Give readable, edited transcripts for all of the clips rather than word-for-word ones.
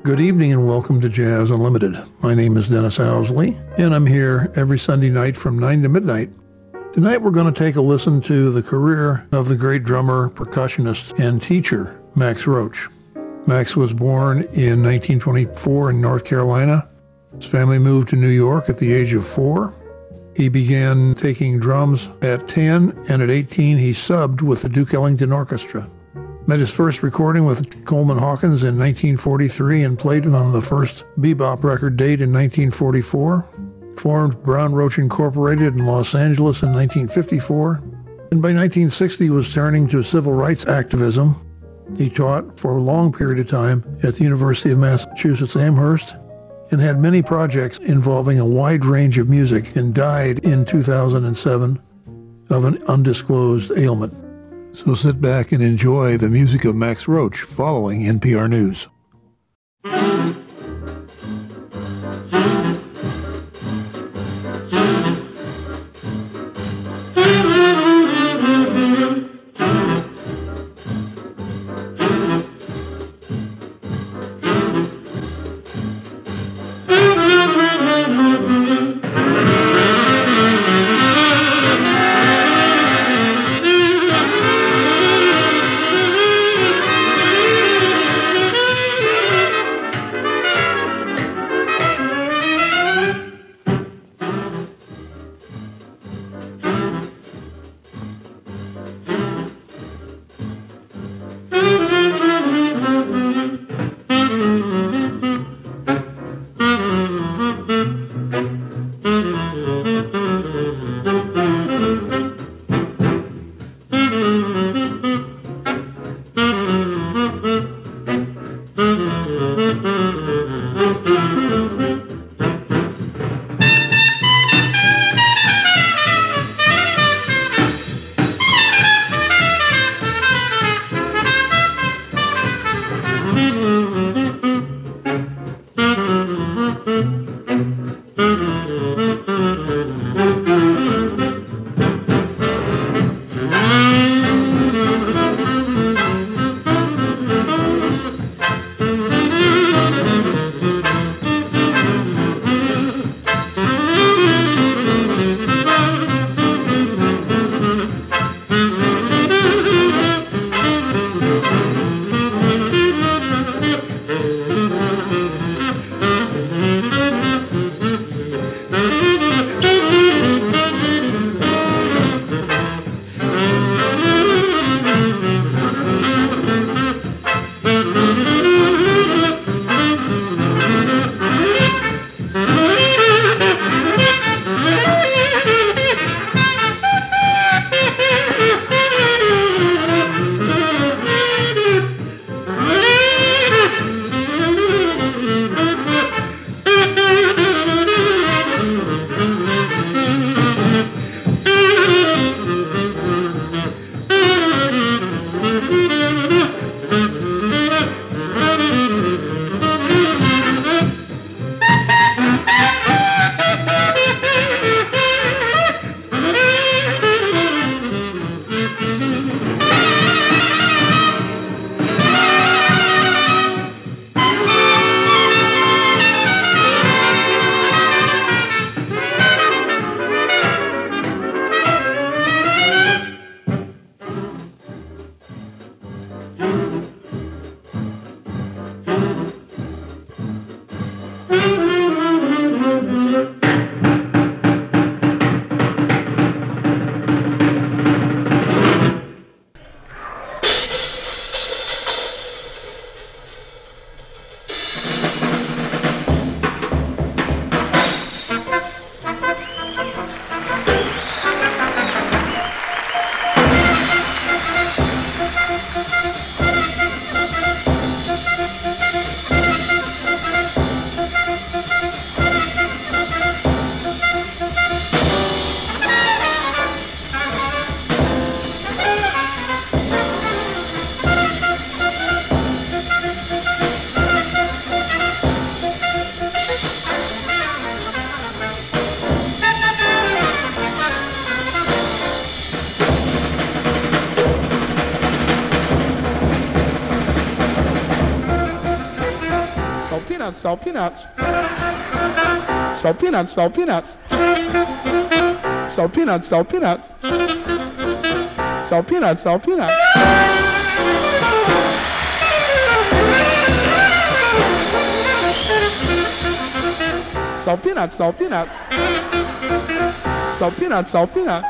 Good evening and welcome to Jazz Unlimited. My name is Dennis Owsley, and I'm here every Sunday night from 9 to midnight. Tonight we're going to take a listen to the career of the great drummer, percussionist, and teacher, Max Roach. Max was born in 1924 in North Carolina. His family moved to New York at the age of 4. He began taking drums at 10, and at 18 he subbed with the Duke Ellington Orchestra. Made his first recording with Coleman Hawkins in 1943 and played on the first bebop record date in 1944. Formed Brown Roach Incorporated in Los Angeles in 1954. And by 1960 was turning to civil rights activism. He taught for a long period of time at the University of Massachusetts Amherst and had many projects involving a wide range of music and died in 2007 of an undisclosed ailment. So sit back and enjoy the music of Max Roach following NPR News. Salt peanuts, salt peanuts. Salt peanuts, salt peanuts. Salt peanuts, salt peanuts. Salt peanuts, salt peanuts. Salt peanuts, salt peanuts. Salt peanuts, salt peanuts.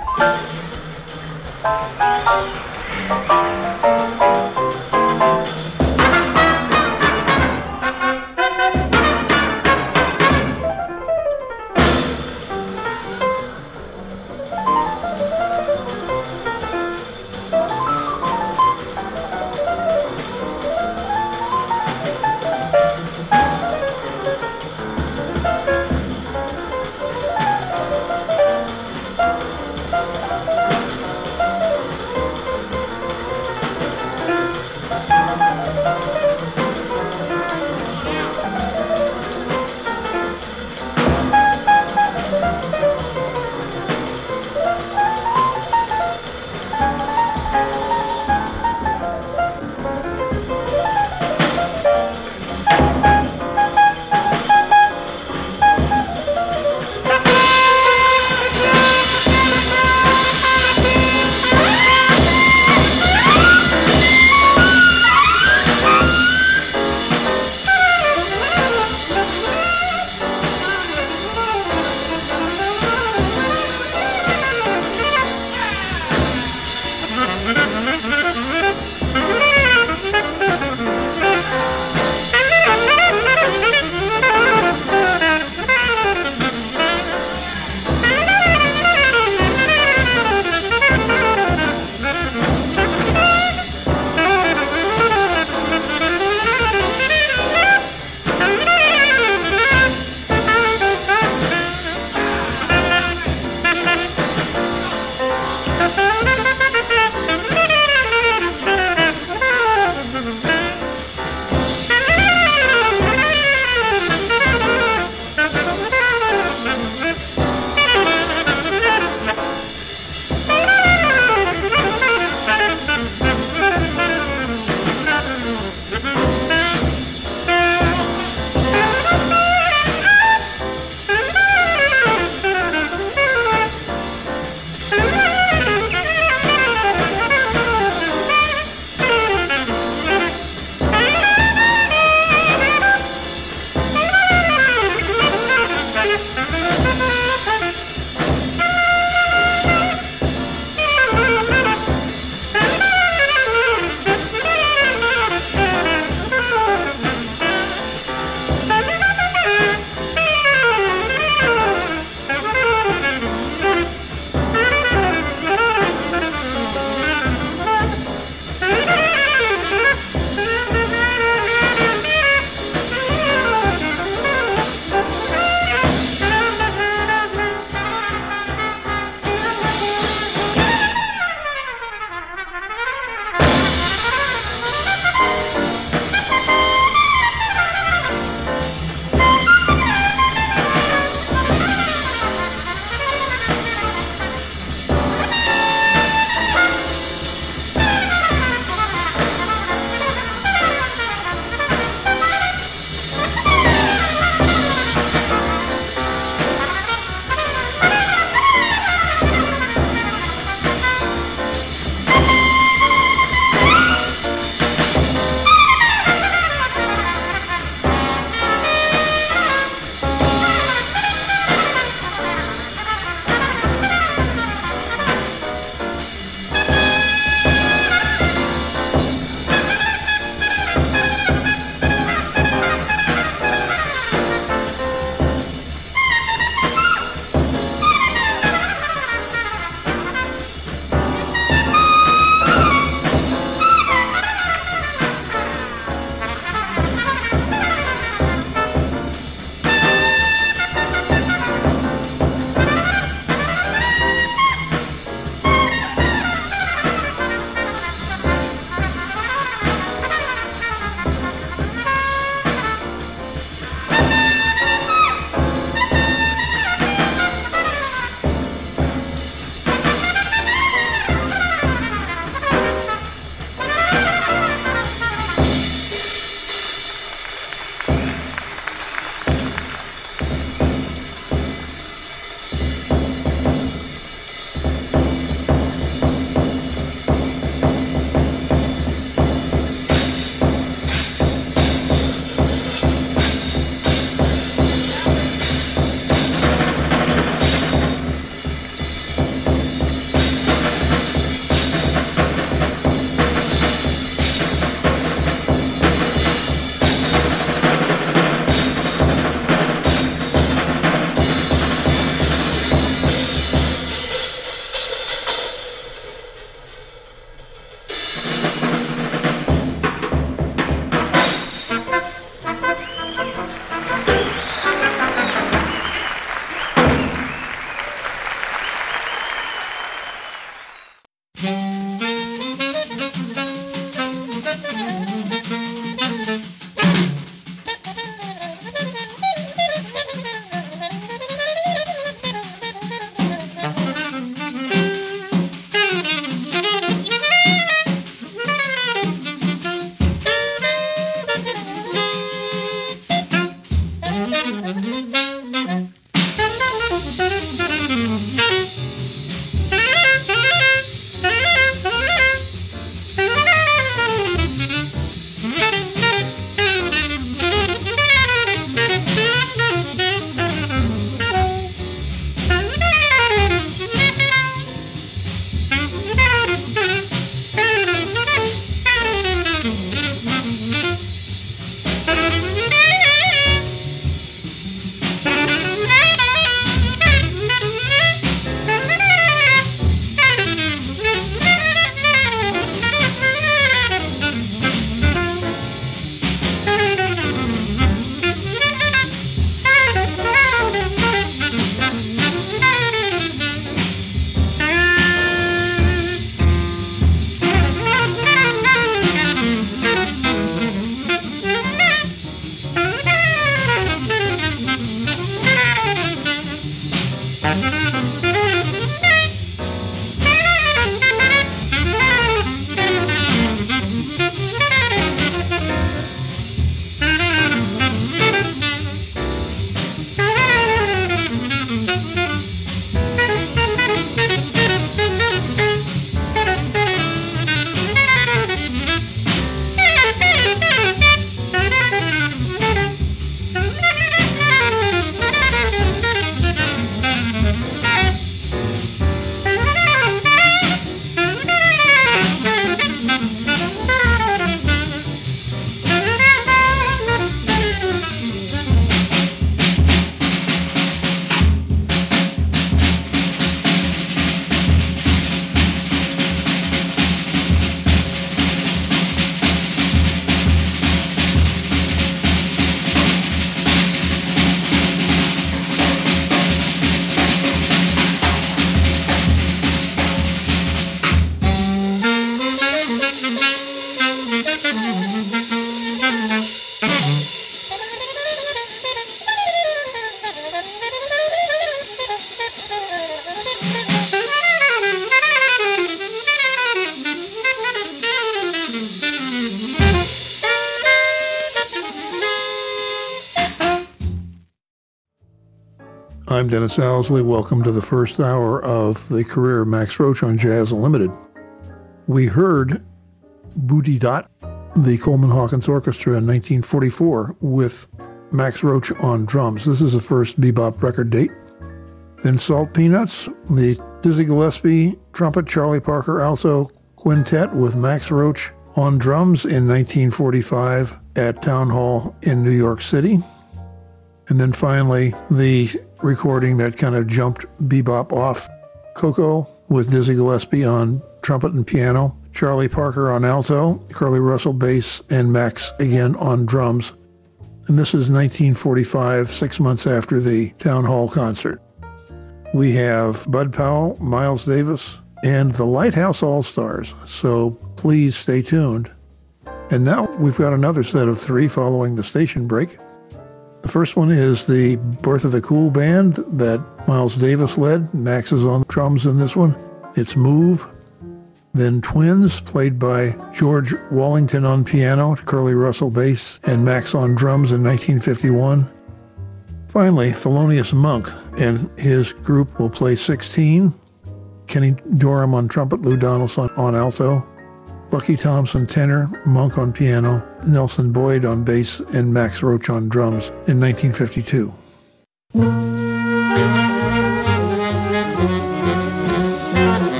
I'm Dennis Owsley. Welcome to the first hour of the career of Max Roach on Jazz Unlimited. We heard Booty Dot, the Coleman Hawkins Orchestra in 1944 with Max Roach on drums. This is the first bebop record date. Then Salt Peanuts, the Dizzy Gillespie trumpet, Charlie Parker alto quintet with Max Roach on drums in 1945 at Town Hall in New York City. And then finally, the recording that kind of jumped bebop off, Coco with Dizzy Gillespie on trumpet and piano, Charlie Parker on alto, Curly Russell bass, and Max again on drums. And this is 1945, 6 months after the Town Hall concert. We have Bud Powell, Miles Davis, and the Lighthouse All-Stars, so please stay tuned. And now we've got another set of three following the station break. The first one is the Birth of the Cool Band that Miles Davis led. Max is on drums in this one. It's Move. Then Twins, played by George Wallington on piano, Curly Russell bass, and Max on drums in 1951. Finally, Thelonious Monk and his group will play 16. Kenny Dorham on trumpet, Lou Donaldson on alto, Bucky Thompson tenor, Monk on piano, Nelson Boyd on bass, and Max Roach on drums in 1952.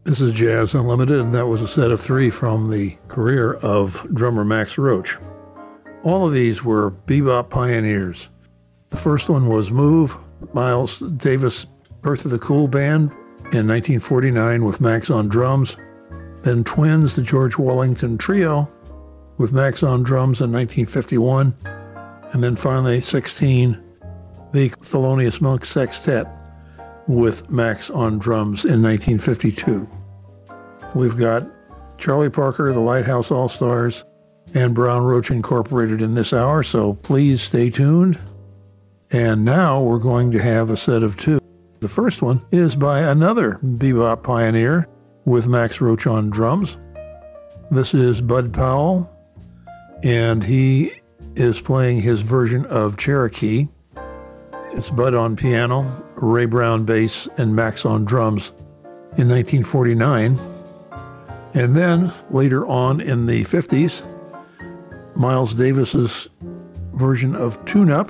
This is Jazz Unlimited, and that was a set of 3 from the career of drummer Max Roach. All of these were bebop pioneers. The first one was Move, Miles Davis' Birth of the Cool Band in 1949 with Max on drums. Then Twins, the George Wellington Trio with Max on drums in 1951. And then finally 16, the Thelonious Monk Sextet with Max on drums in 1952. We've got Charlie Parker, the Lighthouse All-Stars, and Brown Roach Incorporated in this hour, so please stay tuned. And now we're going to have a set of 2. The first one is by another bebop pioneer with Max Roach on drums. This is Bud Powell, and he is playing his version of Cherokee. It's Bud on piano, Ray Brown bass, and Max on drums in 1949. And then later on in the 50s, Miles Davis's version of Tune Up,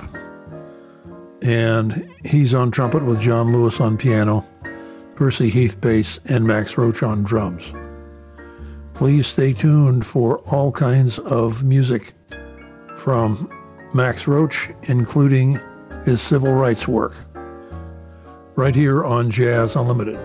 and he's on trumpet with John Lewis on piano, Percy Heath bass, and Max Roach on drums. Please stay tuned for all kinds of music from Max Roach, including his civil rights work, right here on Jazz Unlimited.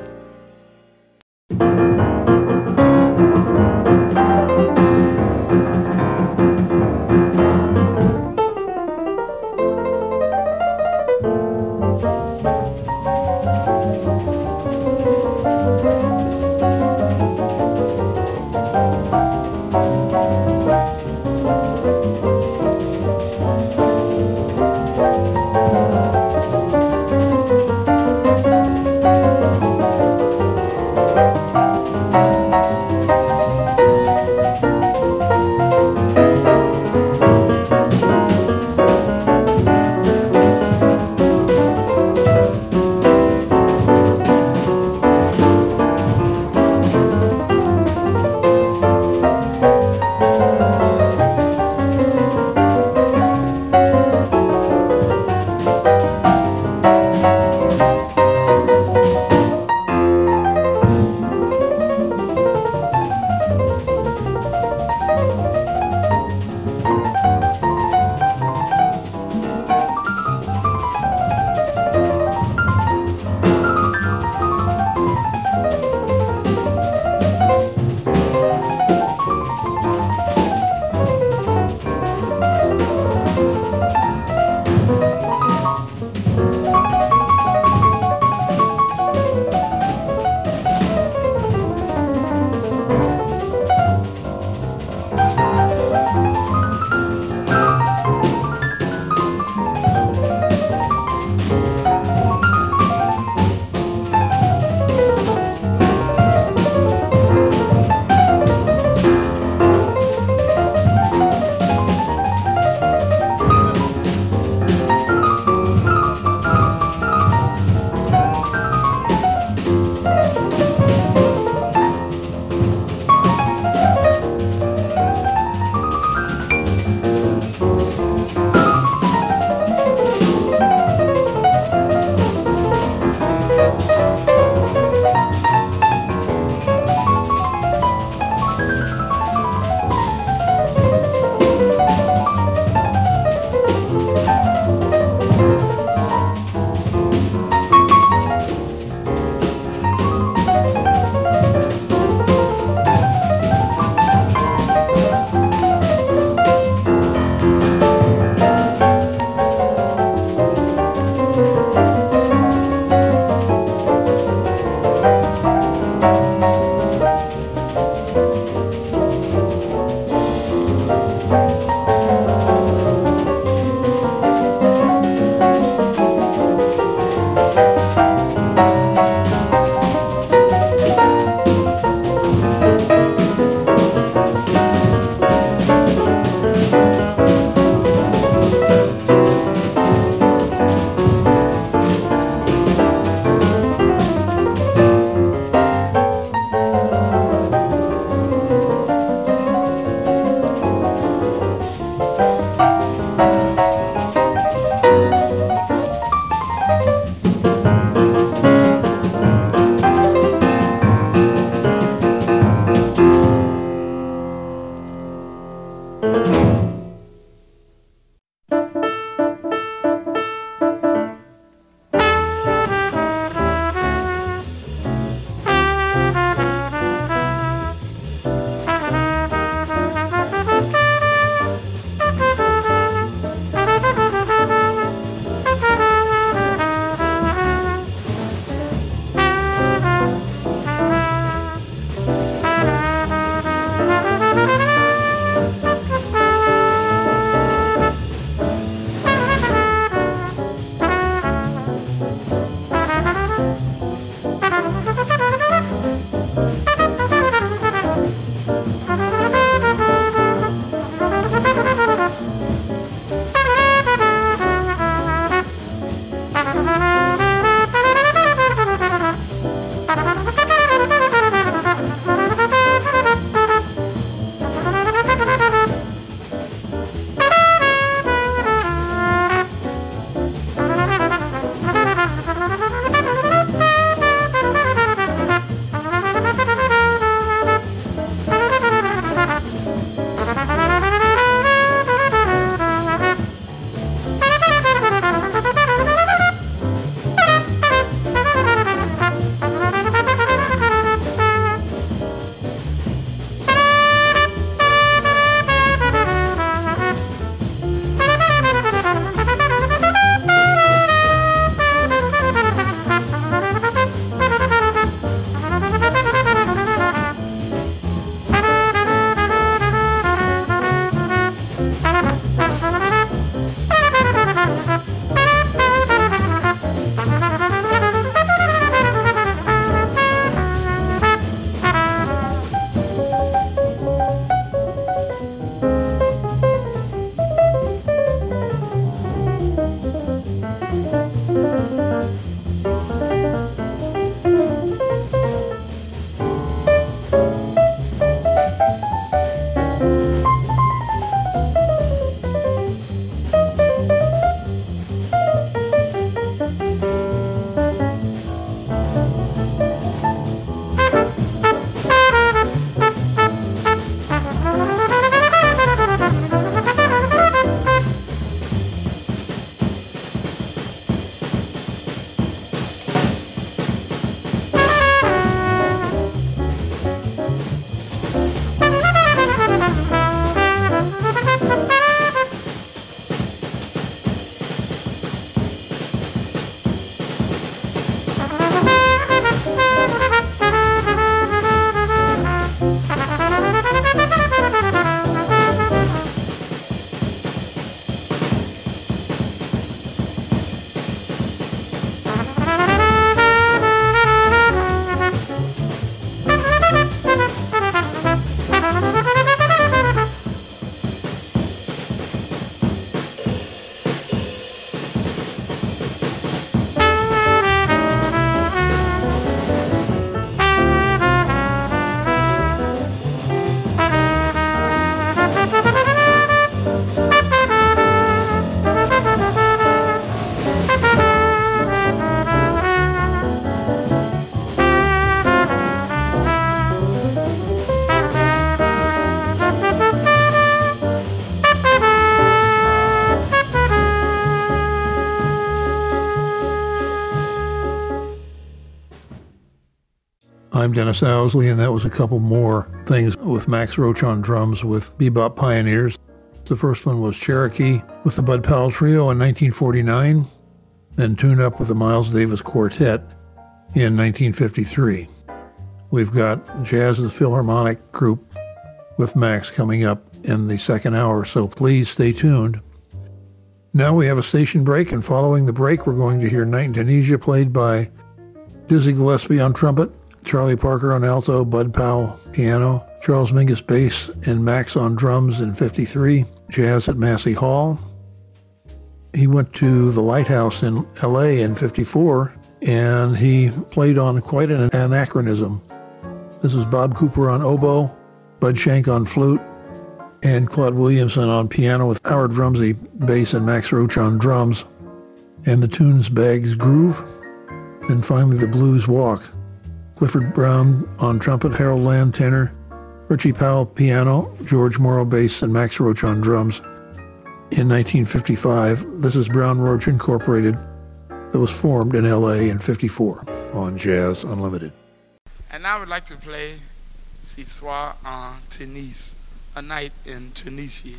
I'm Dennis Owsley, and that was a couple more things with Max Roach on drums with Bebop Pioneers. The first one was Cherokee with the Bud Powell Trio in 1949, then tuned up with the Miles Davis Quartet in 1953. We've got Jazz's Philharmonic Group with Max coming up in the second hour, so please stay tuned. Now we have a station break, and following the break, we're going to hear Night in Tunisia played by Dizzy Gillespie on trumpet, Charlie Parker on alto, Bud Powell piano, Charles Mingus bass, and Max on drums in 53, Jazz at Massey Hall. He went to the Lighthouse in L.A. in 54, and he played on quite an anachronism. This is Bob Cooper on oboe, Bud Shank on flute, and Claude Williamson on piano with Howard Rumsey bass and Max Roach on drums. And the tune's Bag's Groove, and finally the Blues Walk. Clifford Brown on trumpet, Harold Land tenor, Richie Powell piano, George Morrow bass, and Max Roach on drums. In 1955, this is Brown Roach Incorporated that was formed in L.A. in 54 on Jazz Unlimited. And now I would like to play Ce Soir en Tunis, A Night in Tunisia.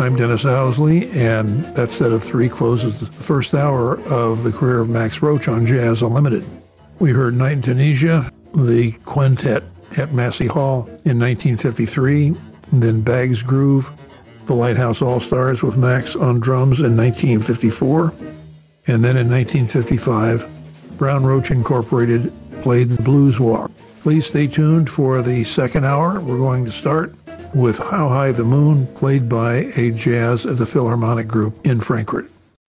I'm Dennis Owsley, and that set of three closes the first hour of the career of Max Roach on Jazz Unlimited. We heard Night in Tunisia, the quintet at Massey Hall in 1953, and then Bag's Groove, the Lighthouse All-Stars with Max on drums in 1954, and then in 1955, Brown Roach Incorporated played the Blues Walk. Please stay tuned for the second hour. We're going to start with How High the Moon, played by a jazz at the Philharmonic Group in Frankfurt.